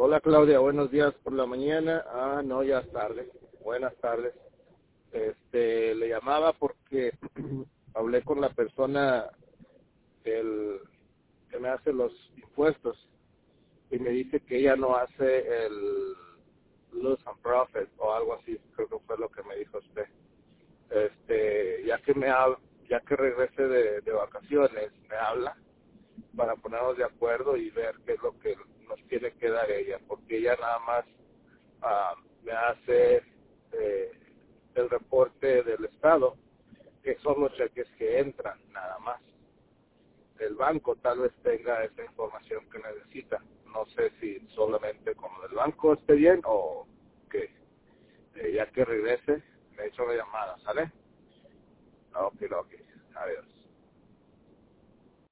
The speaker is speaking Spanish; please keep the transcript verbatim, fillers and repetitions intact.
Hola Claudia, buenos días por la mañana. Ah, no, ya es tarde. Buenas tardes. Este, le llamaba porque hablé con la persona del, que me hace los impuestos y me dice que ella no hace el loss and profit o algo así, creo que fue lo que me dijo usted. Este, ya que me ha, ya que regrese de, de vacaciones, me habla para ponernos de acuerdo y ver qué es lo que nos tiene que dar ella, porque ella nada más ah, me hace eh, el reporte del Estado, que son los cheques que entran, nada más. El banco tal vez tenga esa información que necesita. No sé si solamente con lo del banco esté bien o que eh, ya que regrese me echa una llamada, ¿sale? Ok, ok, adiós.